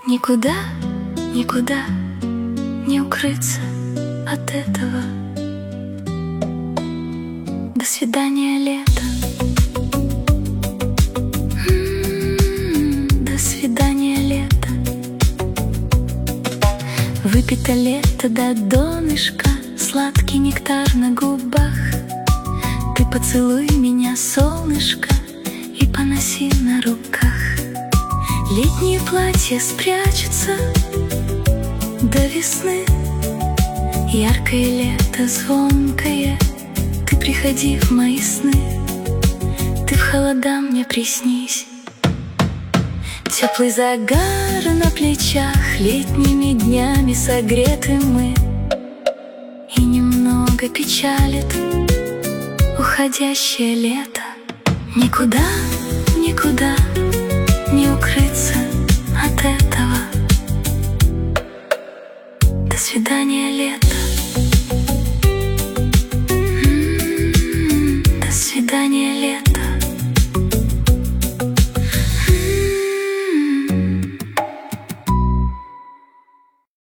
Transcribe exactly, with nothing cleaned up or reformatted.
Никуда, никуда не укрыться от этого. До свидания, лето. М-м-м, до свидания, лето. Выпито лето до донышка, сладкий нектар на губах. Ты поцелуй меня, солнышко, и поноси на руках. Летние платья спрячутся до весны. Яркое лето, звонкое, ты приходи в мои сны. Ты в холода мне приснись. Теплый загар на плечах, летними днями согреты мы. И немного печалит уходящее лето. Никуда, никуда не укрыться от этого. До свидания, лето.